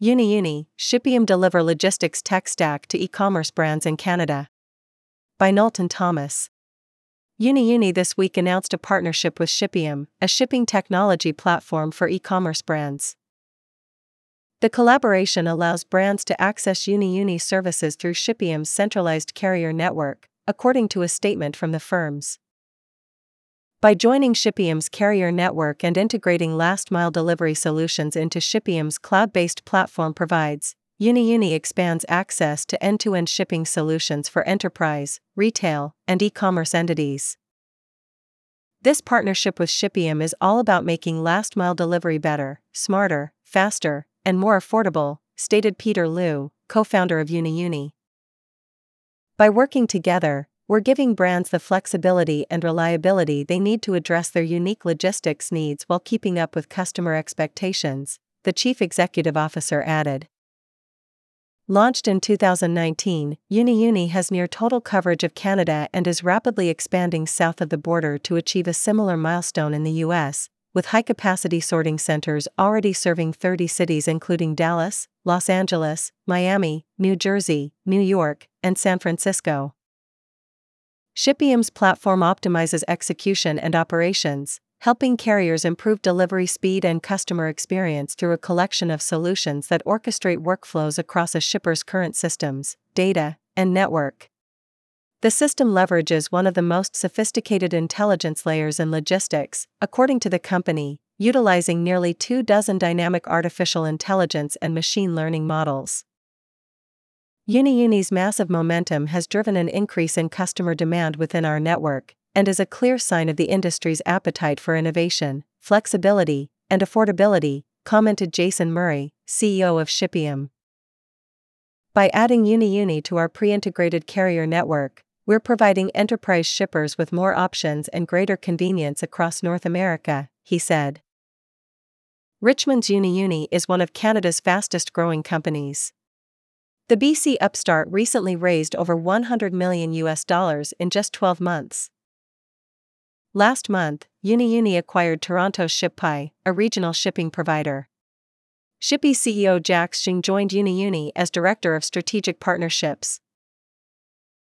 UniUni, Shipium deliver logistics tech stack to e-commerce brands in Canada. By Knowlton Thomas. UniUni this week announced a partnership with Shipium, a shipping technology platform for e-commerce brands. The collaboration allows brands to access UniUni services through Shipium's centralized carrier network, according to a statement from the firms. By joining Shipium's carrier network and integrating last-mile delivery solutions into Shipium's cloud-based platform provides, UniUni expands access to end-to-end shipping solutions for enterprise, retail, and e-commerce entities. This partnership with Shipium is all about making last-mile delivery better, smarter, faster, and more affordable, stated Peter Liu, co-founder of UniUni. By working together, we're giving brands the flexibility and reliability they need to address their unique logistics needs while keeping up with customer expectations, the chief executive officer added. Launched in 2019, UniUni has near total coverage of Canada and is rapidly expanding south of the border to achieve a similar milestone in the U.S., with high-capacity sorting centers already serving 30 cities including Dallas, Los Angeles, Miami, New Jersey, New York, and San Francisco. Shipium's platform optimizes execution and operations, helping carriers improve delivery speed and customer experience through a collection of solutions that orchestrate workflows across a shipper's current systems, data, and network. The system leverages one of the most sophisticated intelligence layers in logistics, according to the company, utilizing nearly 24 dynamic artificial intelligence and machine learning models. UniUni's massive momentum has driven an increase in customer demand within our network, and is a clear sign of the industry's appetite for innovation, flexibility, and affordability, commented Jason Murray, CEO of Shipium. By adding UniUni to our pre-integrated carrier network, we're providing enterprise shippers with more options and greater convenience across North America, he said. Richmond's UniUni is one of Canada's fastest-growing companies. The BC upstart recently raised over $100 million in just 12 months. Last month, UniUni acquired Toronto ShipPi, a regional shipping provider. Shippy CEO Jack Xing joined UniUni as Director of Strategic Partnerships.